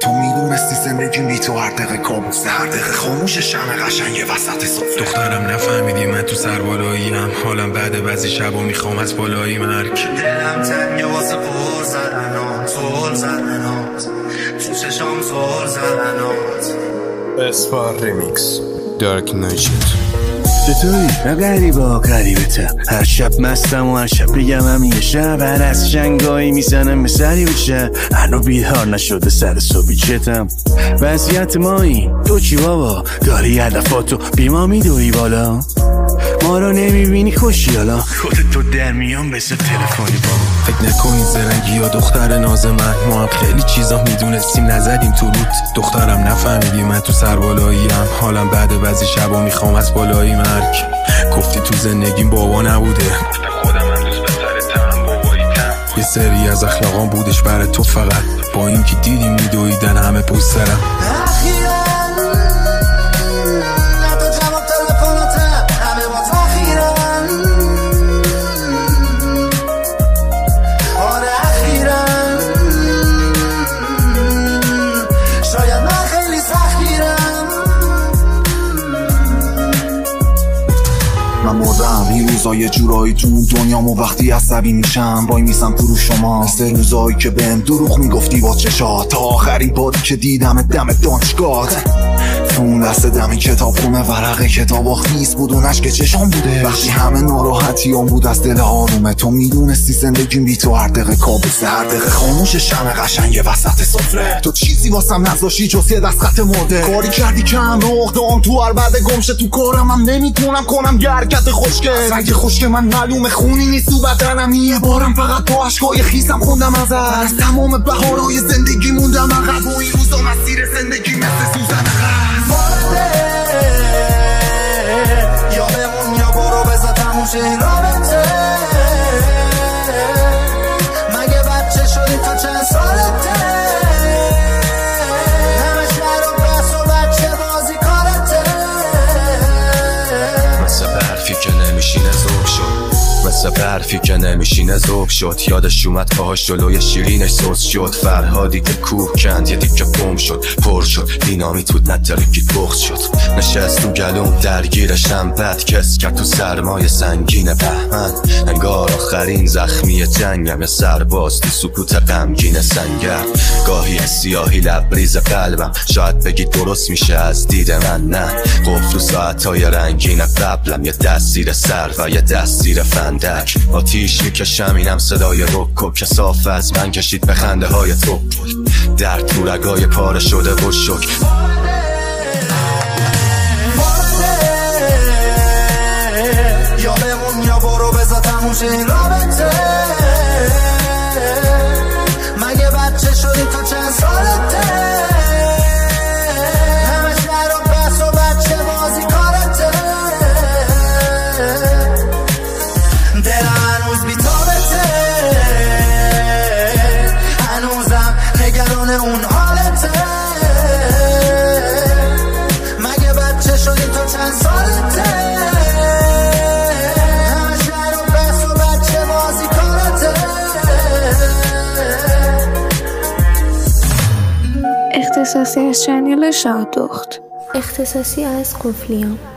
تو میدونستی زندگیم بی تو هر دقیقه کابوسه، هر دقیقه خاموش شمع قشنگ وسط سفره. دخترم نفهمیدی من تو سربالاییم، حالم بعد بعضی شبا میخوام از بالایی مرگ. دلم تنگه واسه پر زدنات، زل زدنات، تو چشام زل زدنات. اسپار ریمیکس دارک نایت. چطوری؟ نه غریبا غریبتم، هر شب مستم و هر شب بگم همین شب، هر از شنگایی میزنم به سری بشه، هنو بیدار نشده سر صبحی چتم. وضعیت ما این تو چی بابا؟ داری هدفاتو بیما میدوی بالا، ما رو نمیبینی خوشی حالا خودت تو در میان بسه تلفنی بابا. فکر نکنین زرنگی یا دختر ناز من، ما هم خیلی چیزا میدونستیم نزدیم تو رود. دخترم نفهمیدی من تو سربالاییم، حالم بعد بعضی شبا میخوام از بالایی مرگ. گفتی تو زندگیم بابا نبوده، گفتم خودم هم دوست بهتره باباییتم. یه سری از اخلاقام بودش برای تو فقط، با این که دیدی میدویدن همه پشت سرم. من مردم این روزا یه جورایی تو اون دنیامو، وقتی عصبی میشم وای میسم تو رو شما، مثل روزایی که بهم دروغ میگفتی با چشات، تا آخرین باری که دیدم دم دانشگاهت. تو اون دست دم کتابخونه ورق کتابا خیس بود و نشک چشام بوده، وقتی همه ناراحتیام بود از دل آرومه. تو میدونستی زندگیم بی تو هر دقیقه کابوسه، هر دقیقه خاموش شمع قشنگ وسط سفره. تو چیزی واسم نذاشتی جز یه دست خط مرده، کاری کردی که هم رخ دام تو هر بعد گمشه. تو کارم هم نمیتونم کنم یه حرکت خوشگل، رنگ خشک من معلومه خونی نیست تو بدنم. یه بارم فقط با عشقای خیسم خوندم از تمام بهارهای زندگی موندم عقب، و این روزا مسیر زندگی مثل سوزن یا بمون یا برو بذار تموم شه این رابطه. مگه بچه شدی تو چند سالته؟ همه شهر و بس و بچه بازی کارته. مثل برفی که نمیشینه ذوب شد، مثل برفی که نمیشینه ذوب شد. یادش اومد پاهاش جلوی شیرینش سوز شد. فرهادی که کوه کند یه دیگه بوم شد، پر شد دینامیت بود نترکید بغض شد. نشست تو گلوم درگیرشم بد کس کرد تو سرمای سنگین بهمن. انگار آخرین زخمی جنگم، یه سرباز تو سکوت غمگین سنگر. گاهی سیاهی لبریز قلبم، شاید بگی درست میشه از دید من، نه قفل رو ساعتهای رنگین قبلم. یه دست زیر سر و یه دست زیر فندک، آتیش میکشم اینم صدای رکو که صاف از من کشید به خنده های تو. در تو رگای پاره شده و شک یا بمون یا برو بذار تموم شه این رابطه. مگه بچه شدی تو چند سالته؟ همه شهر و بس و بچه بازی کارته. دلم هنوز بی تابته، هنوزم نگران اون حالته. مگه بچه شدی تو چند سالته؟ همه شهر و بس و بچه بازی کارته. اختصاصی از چنل شادخت، اختصاصی از قفلیام.